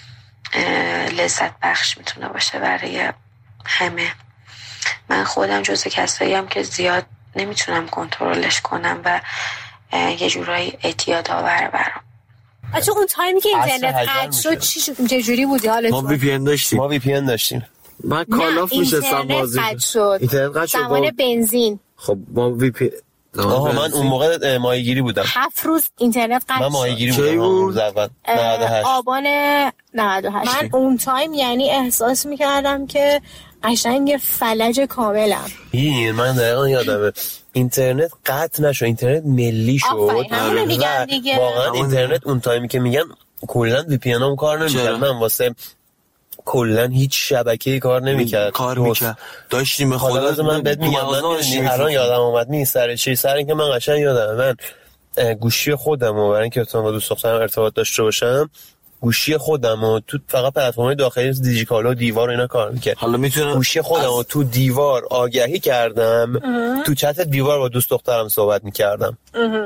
لذت بخش میتونه باشه برای همه. من خودم جزو کسایی هم که زیاد نمیتونم کنترلش کنم و یه جورایی اعتیاد آور برام. بچه اون تایمی که اینترنت قطع شد چی شد؟ چه جوری بودی حالتون؟ ما وی پی ان داشتیم. ما وی پی ان داشتیم. من کالاف میشستم بازی. اینترنت قطع شد. اینترنت قطع شد. زمان بنزین. خب ما وی پی آها من اون موقع ماهیگیری بودم. هفت روز اینترنت قطع شد. من ماهیگیری بودم روز اول نود و هشت. آبان نود و هشت. من اون تایم یعنی احساس میکردم که قشنگ فلج کاملم. این من دقیقا یادمه اینترنت قطع نشد، اینترنت ملی شد. همونو میگن دیگه. واقعا اینترنت اون تایمی که میگم کلا وی پی ان هم کار نمی‌کرد. من واسه کلا هیچ شبکه‌ای کار نمی‌کرد. کار می‌کرد. داشتیم به خدا من بهت میگم من الان یادم اومد می سر چی سر اینکه من قشنگ یادم من گوشی خودمو برای اینکه بتونم با دوست دخترم ارتباط داشته باشم گوشی خودمو تو فقط پلتفرم‌های داخلی دیجیکالا و دیوار و اینا کار می‌کرد. حالا میتونم گوشی خودمو از... تو دیوار آگهی کردم اه. تو چت دیوار با دوست دخترم صحبت می‌کردم.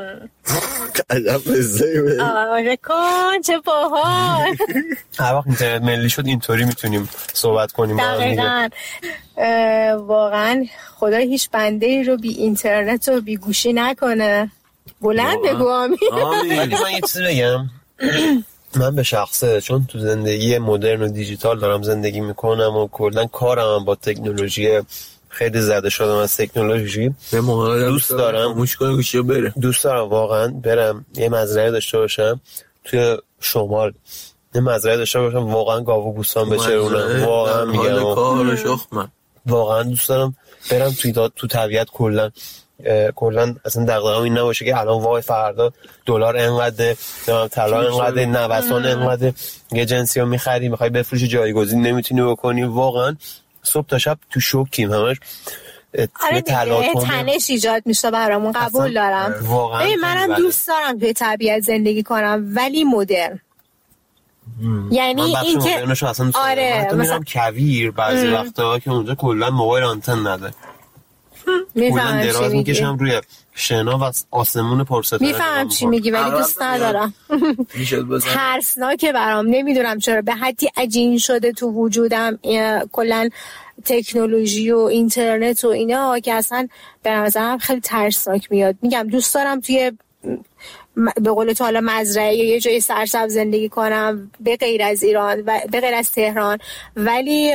عجب زیبه. آره کن چه باحال. هر وقت اینترنت ملی شد اینطوری میتونیم صحبت کنیم با هم دیگه. واقعا خدا هیچ بنده‌ای رو بی اینترنت و بی گوشی نکنه. بلند بگو آمین. ولی من یه چیزی بگم. من به شخصه چون تو زندگی مدرن و دیجیتال دارم زندگی میکنم و کلا کارم با تکنولوژی خیلی زده شدم از تکنولوژی. دوست دارم مشکل گوشی بره. دوست دارم واقعا برم یه مزرعه داشته باشم توی شمال. یه مزرعه داشته باشم واقعا گاو و گوسفند بچرونم. واقعا میگم کار شخمه. واقعا دوست دارم برم توی تو طبیعت کلا کلا اصلا دغدغه‌ام این نباشه که الان وای فردا دلار اینقدر طلا اینقدر نوسان اینقدر یه جنسی رو می‌خری می‌خوای بفروشی جایگزین نمی‌تونی بکنی. واقعا صبح تا شب تو شوکیم همش. آره دیگه تنش ایجاد میشه برامون قبول دارم. ببین منم دوست دارم توی طبیعت زندگی کنم ولی مدرن. یعنی اینکه آره مثلا کویر بعضی وقتا که اونجا کلا موبایل آنتن نداره. میفهمم چی میگی. میکشم روی شنا و آسمون پرستاره. میفهمم چی میگی ولی دوست ندارم. ترسناکه برام. نمیدونم چرا به حدی عجین شده تو وجودم کلا تکنولوژی و اینترنت و اینا که اصلا به نظرم خیلی ترسناک میاد. میگم دوست دارم توی به قول تو حالا مزرعه یا یه جای سرسبز زندگی کنم به غیر از ایران و به غیر از تهران ولی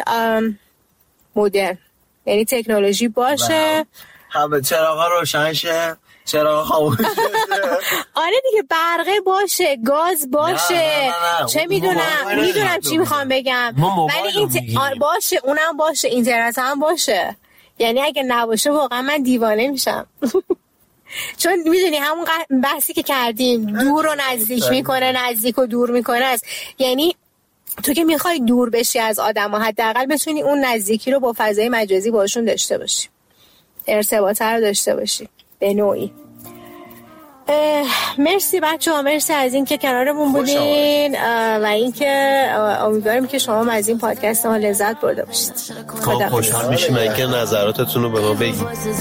مدرن. یعنی تکنولوژی باشه همه چراغا روشن شه چراغا خاموش شه. آره دیگه برقه باشه گاز باشه نه نه نه. چه میدونم میدونم چی میخوام بگم ولی این ت... باشه اونم باشه اینترنت هم باشه. یعنی اگه نباشه واقعا من دیوانه میشم. چون میدونی همون بحثی که کردیم دور و نزدیک میکنه نزدیک و دور میکنه است. یعنی تو که میخوای دور بشی از آدم ها حداقل بتونی اون نزدیکی رو با فضای مجازی باشون داشته باشی ارتباط رو داشته باشی به نوعی. مرسی بچه ها مرسی از این که کنارمون بودین و این که امیدوارم که شما از این پادکست ما لذت برده باشید. خب خوشحال میشیم اگه نظراتتون رو به ما بگید.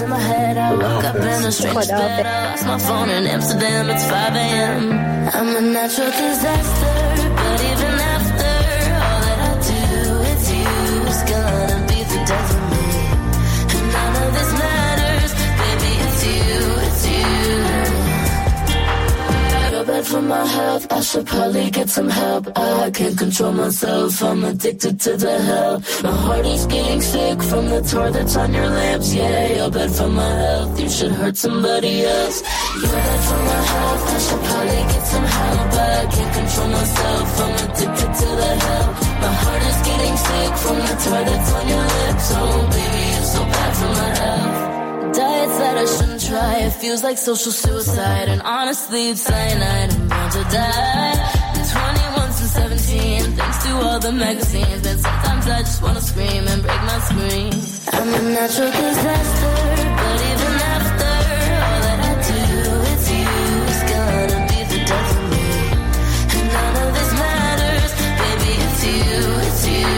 Bad for my health, I should probably get some help. I can't control myself, I'm addicted to the hell. My heart is getting sick from the tar that's on your lips. Yeah, you're bad for my health, you should hurt somebody else. You're bad for my health, I should probably get some help. I can't control myself, I'm addicted to the hell. My heart is getting sick from the tar that's on your lips. Oh baby, you're so bad for my health. Diets that I shouldn't try, it feels like social suicide. And honestly, it's cyanide, I'm bound to die. twenty-one since seventeen, thanks to all the magazines. And sometimes I just wanna scream and break my screen. I'm a natural disaster, but even after all that I do, it's you, it's gonna be the death of me. And none of this matters, baby, it's you, it's you.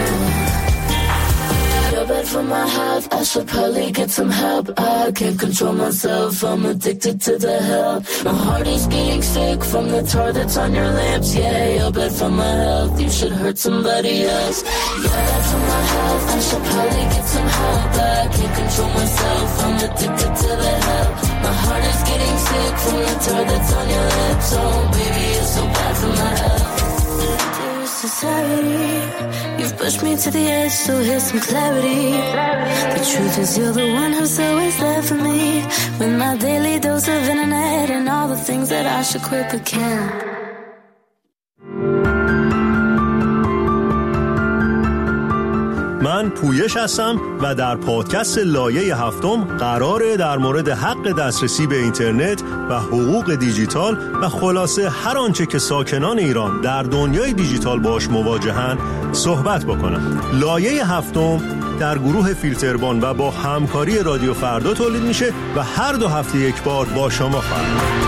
You're bad for my health, I should probably get some help. I can't control myself, I'm addicted to the hell. My heart is getting sick from the tar that's on your lips. Yeah, you're bad for my health, you should hurt somebody else. You're bad for my health, I should probably get some help. I can't control myself, I'm addicted to the hell. My heart is getting sick from the tar that's on your lips. Oh baby, you're so bad for my health. Society, you've pushed me to the edge, so here's some clarity. The truth is you're the one who's always there for me, with my daily dose of internet and all the things that I should quit but can't. من پویش هستم و در پادکست لایه هفتم قراره در مورد حق دسترسی به اینترنت و حقوق دیجیتال و خلاصه هر آنچه که ساکنان ایران در دنیای دیجیتال باش مواجهن صحبت بکنم. لایه هفتم در گروه فیلتربان و با همکاری رادیو فردا تولید میشه و هر دو هفته یک بار با شما خواهد بود.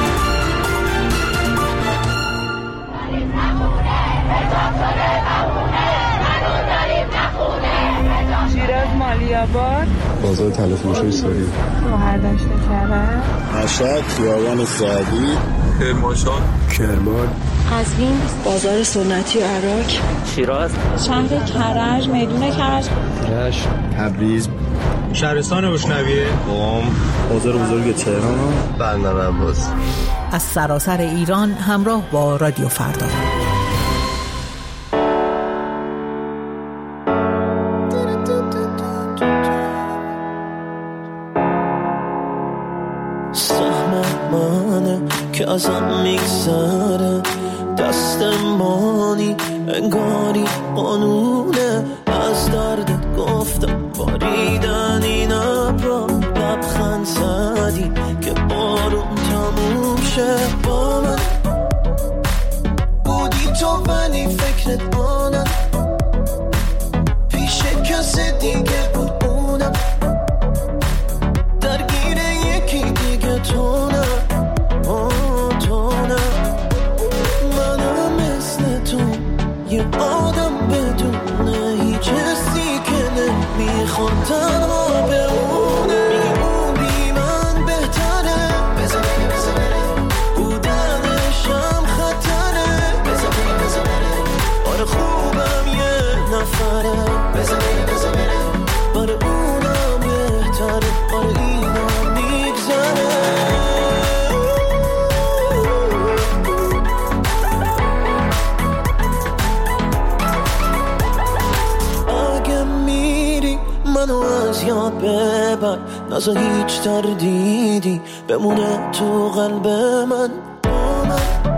شیراز مالیاباد، بازار تلفروشی ساری، شهرداشت کرد، مشهد، خیابان سعدی، کرمانشاه، کرمان، قزوین، بازار سنتی عراق، شیراز، شهر کرج، میدون کرج، رشت، تبریز، شهرستان روشنویه، قم، بازار بزرگ تهران، بندر عباس. از سراسر ایران همراه با رادیو فردا. که ازم میگذره دستمانی انگاری قانونه از دردت گفتم باریدن این ابرا لبخند زدی که بارون تموم شه با من بودی تو ولی فکرت آنم پیش کسی دیگه بود اونم درگیر یکی دیگه تو نه یه آدم بدونه هیچ حسی که نمیخواد تنها بمونه میگه اون بی من بهتره بذار بره بذار بره بودنشم خطره بذار بره بذار بره آره خوبم یه نفره بذار بره بذار بره برای اونم بهتره آره اینم میگذره منو از یاد ببر نزا هیچ تردیدی بمونه تو قلب من با من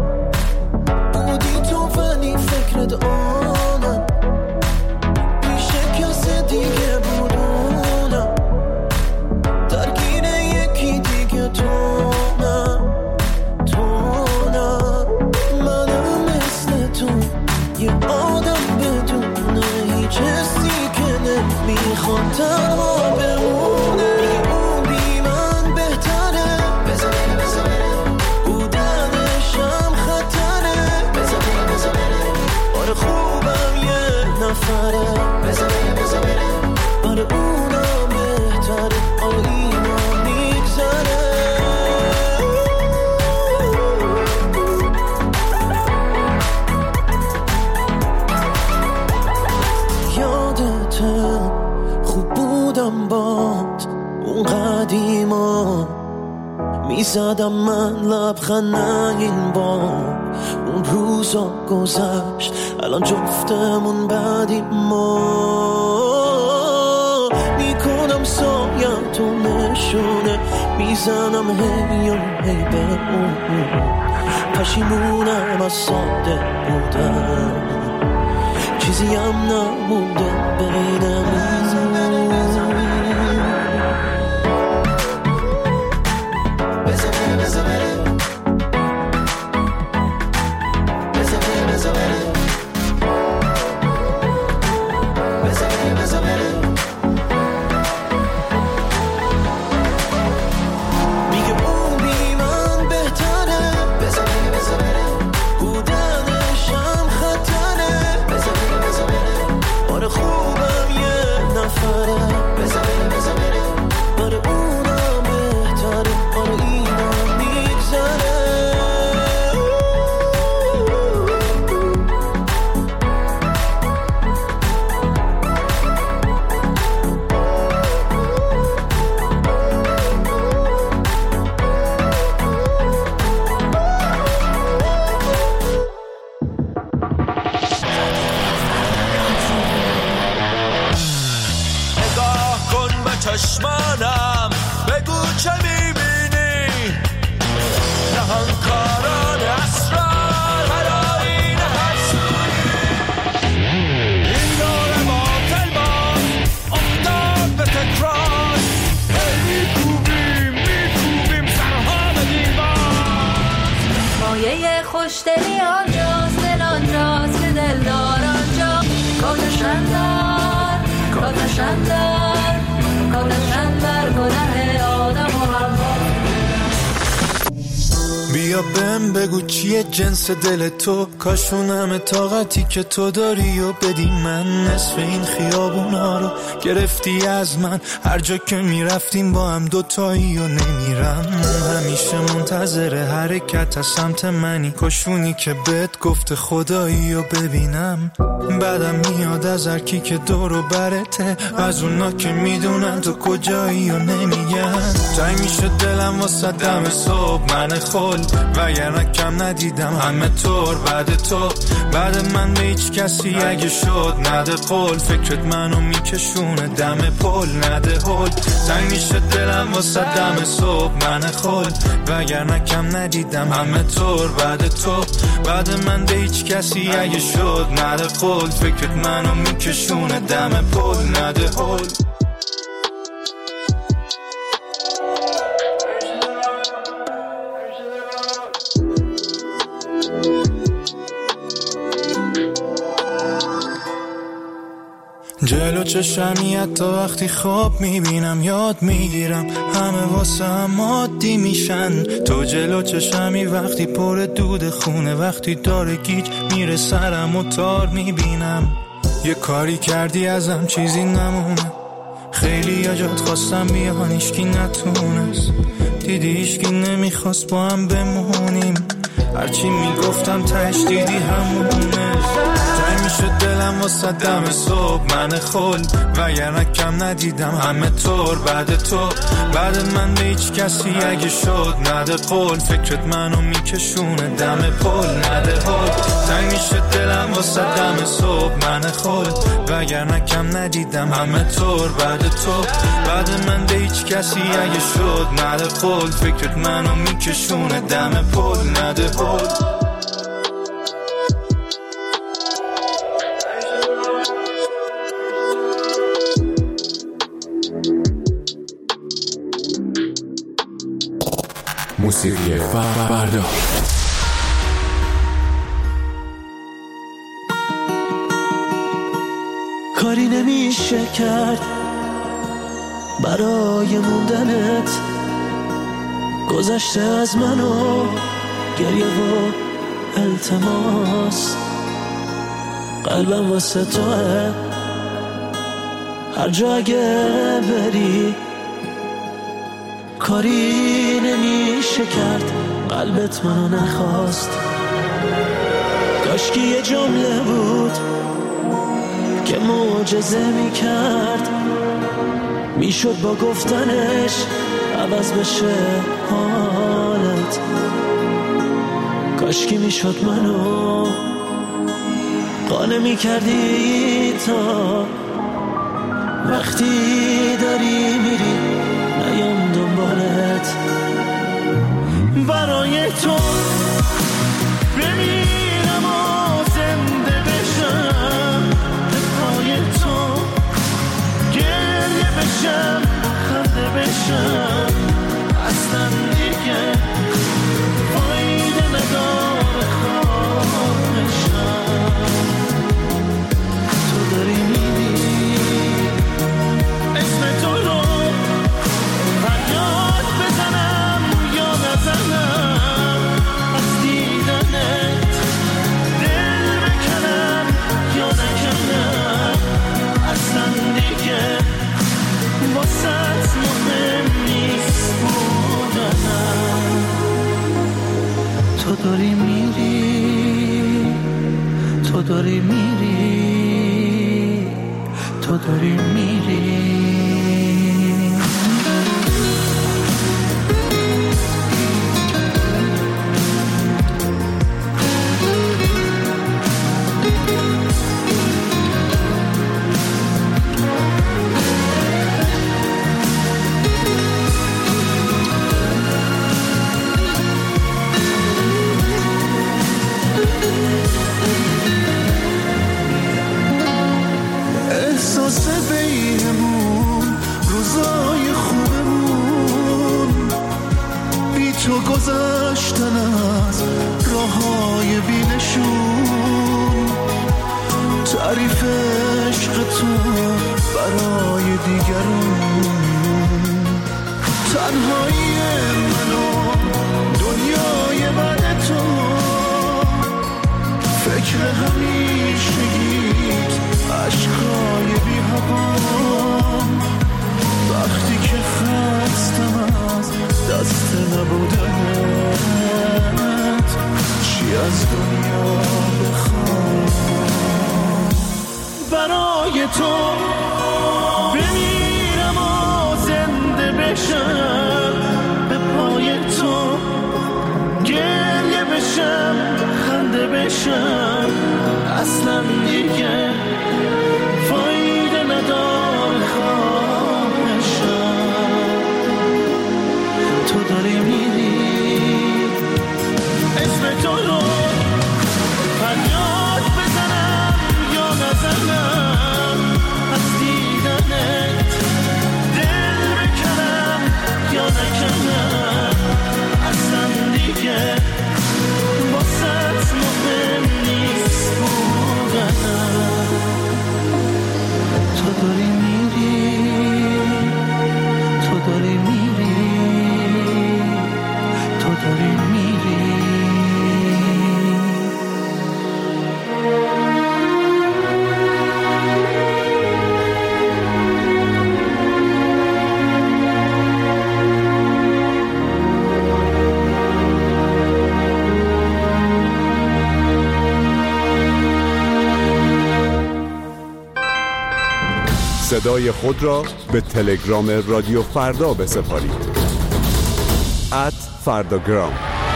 بودی تو ولی فکرت آنم پیش کسی دیگه بودونم درگیر یکی دیگه تو نه تو نه منم مثل تو یه آدم بدونه هیچ حسی میخوام تنها بمونه میگه اون بی من بهتره بذار بره بذار بره بودنشم خطره بذار بره بذار بره آره خوبم یه نفره بذار بره بذار بره برای اونم بهتره آره اینم میگذره یادته خوب بودم باد اون قدیما میزدم من لبخند این بار اون روزا گذشت الان جفتمون بعدیم ما میکنم سایم تو نشونه میزنم هی و هی به اون پشیمونم از ساده بودم چیزی هم نمونده بینمون بذار بره بذار بره بذار بره بذار بره بذار بره بذار بره میگه اون بی من بهتره بذار بره بذار بره بودنشم خطره بذار بره بذار بره آره خوبم یه نفره بذار بره بذار بره برای اونم بهتره آره اینم میگذره چشمانم بگو چه میبینی نهانکاران اسرار هر آینه هر سوی این دور باطل با خوشدلی آنجاست، دل آنجاست که دلدار آنجا. کاتشندر کاتشندر کاتشندر گناه آدم و حوا. بیا بهم بگو چیه جنس دل تو، کاشون همه طاقتی که تو داری و بدی من. نصف این خیابونا رو گرفتی از من، هر جا که میرفتیم با هم دوتایی و نمیرم. همیشه منتظر حرکت از سمت منی، کاشونی که بهت گفت خدایی و ببینم. بعدم میاد از هر کی که دور و برته، از اونا که میدونن تو کجایی و نمیگن. تای میشه دلم واسه دم صبح من خل، وگرنه کم ندیدم همه طور بعد تو. بعد من به هیچ کسی اگه شد نده قول، فکرت منو میکشونه دم پل نده هل. تنگ میشه دلم واسه دم صبح من خل، وگرنه کم ندیدم همه طور بعد تو. بعد من به هیچ کسی اگه شد نده قول، فکرت منو میکشونه دم پل نده هل. جلو چشمی حتی وقتی خواب میبینم یاد میگیرم، همه واسه هم عادی میشن. تو جلو چشمی وقتی پر دود خونه، وقتی داره گیج میره سرم و تار میبینم. یه کاری کردی ازم چیزی نمونه، خیلی یا جات خواستم بیان ایشکی نتونست. دیدی ایشکی نمیخواست با هم بمونیم، هرچی میگفتم تش دیدی همونه. تای میشد دلم واسه دم صبح من خل، وگرنه کم ندیدم همه طور بعد تو. بعد من به هیچ کسی اگه شد نده قول، فکرت منو میکشونه دم پل نده هل. تای میشد دلم واسه دم صبح من خل، وگرنه کم ندیدم همه طور بعد تو. بعد من به هیچ کسی اگه شد نده قول، فکرت منو میکشونه دم پل نده هل. موسیقی فردا. کاری نمیشه کرد برای موندنت، گذشته از منو گریه و التماس. قلبم واسه توه، هر جا اگه بری کاری نمیشه کرد، قلبت منو نخواست. کاشکی یه جمله بود که معجزه میکرد، میشد با گفتنش عوض بشه حالت. کاشکی میشد منو قانع میکردی تا وقتی داری میری نیام دنبالت. برای تو بمیرم و زنده بشم، پای تو گریه بشم خنده بشم. اصلا دیگه فایده نداره خواهشم. تو داری میری اسم تو رو فریاد بزنم یا نزنم، از دیدنت دل بکنم یا نکنم. اصلا دیگه واسط مهم نیست بودنم. تو داری میری، تو داری میری، تو داری میری. احساس بینمون تو گذشتن از راههای بینشون، تعریف عشق تو برای دیگرون، تنهایی منو دنیای بعد تو، فکر همیشگیت عشقای بی هوام، وقتی که خستم از دست نبودنت، چی از دنیا بخوام، برای تو بمیرم و زنده بشم، به پای تو گریه بشم خنده بشم، اصلا دیگه فایده نداره خواهشم، تو داری میری اسم تو رو فریاد بزنم یا نزنم، از دیدنت دل بکنم یا نکنم، اصلا دیگه واسه مهم نیست بودنم، تو داری میری تو داری میری تو داری میری. صدای خود را به تلگرام رادیو فردا بسپارید. ات فرداگرام.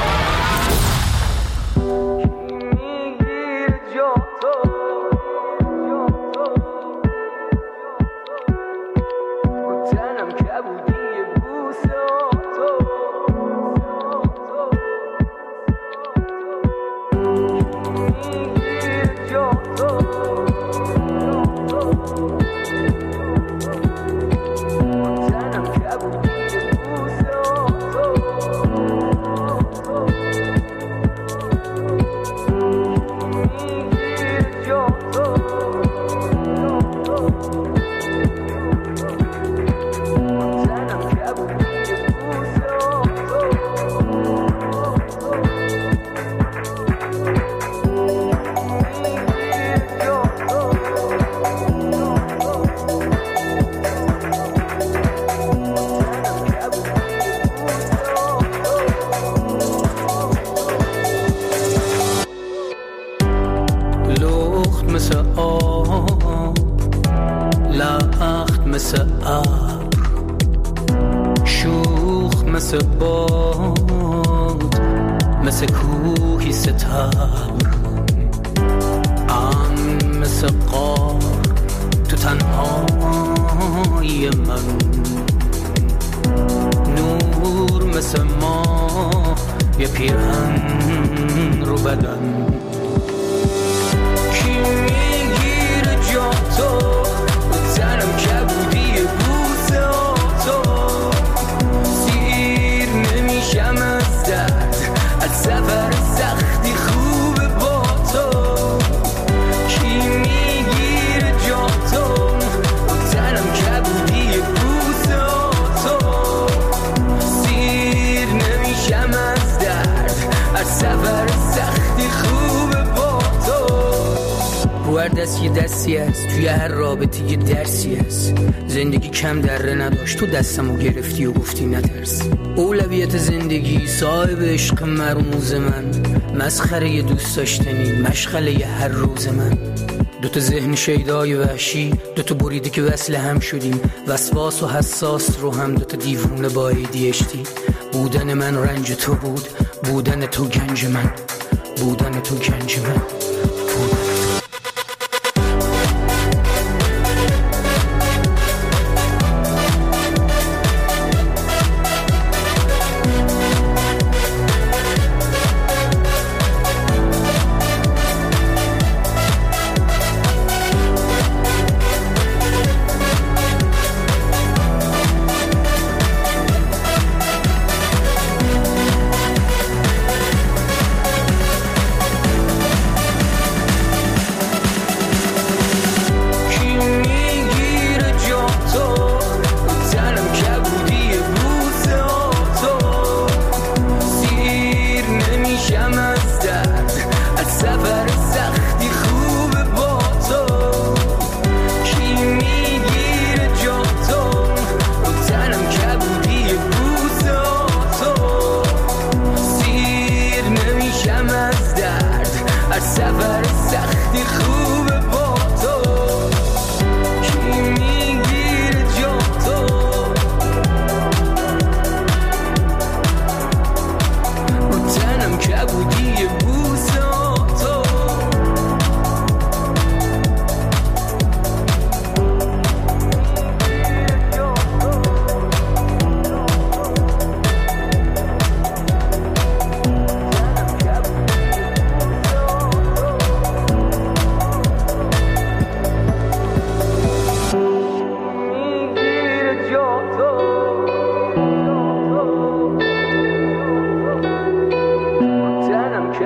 تو دستمو گرفتی و گفتی نترس، اولویت زندگی صاحب عشق مرموز من، مسخره دوست داشتنی مشغله هر روز من، دوتا ذهن شیدای وحشی، دوتا بریده که وصل هم شدیم، وسواس و حساس رو هم دوتا دیوونه با ای دی اچ دی، بودن من رنج تو بود، بودن تو گنج من، بودن تو گنج من، بودن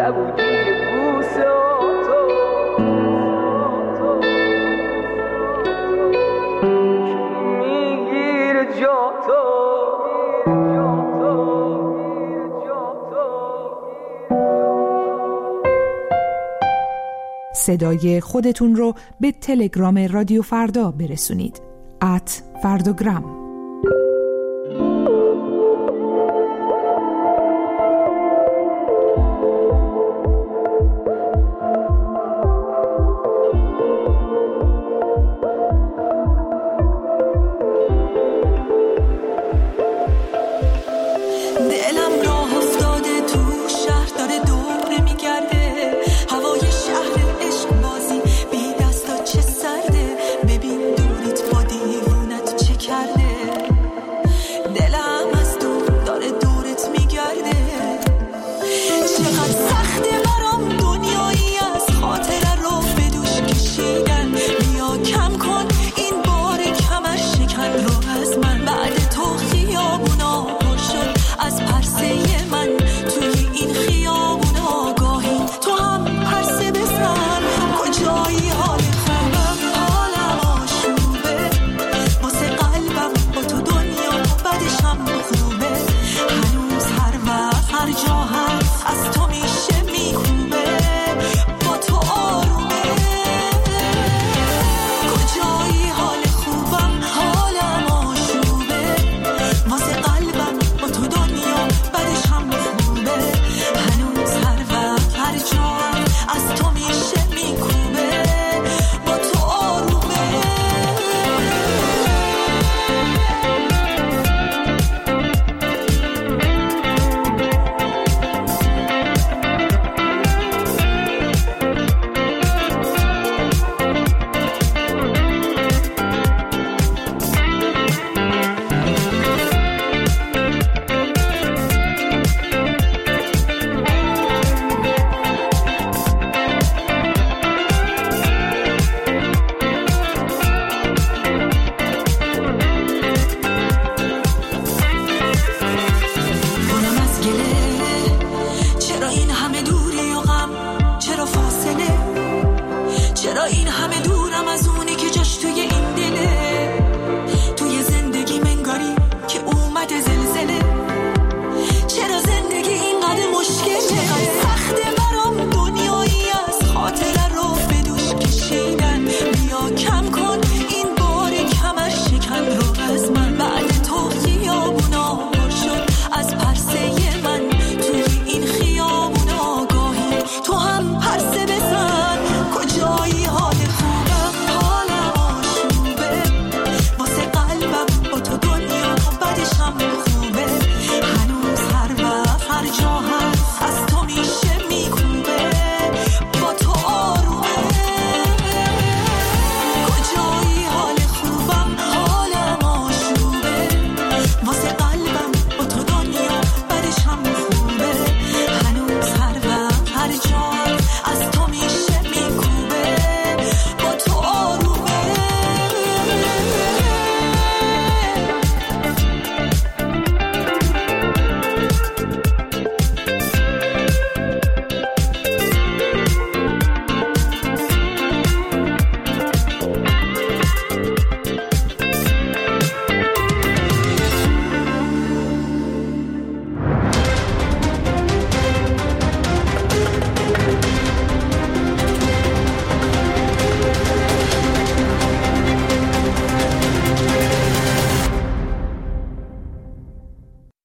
نبودی بوسه تو میگیره جا تو صدای خودتون رو به تلگرام رادیو فردا برسونید ات فرداگرام.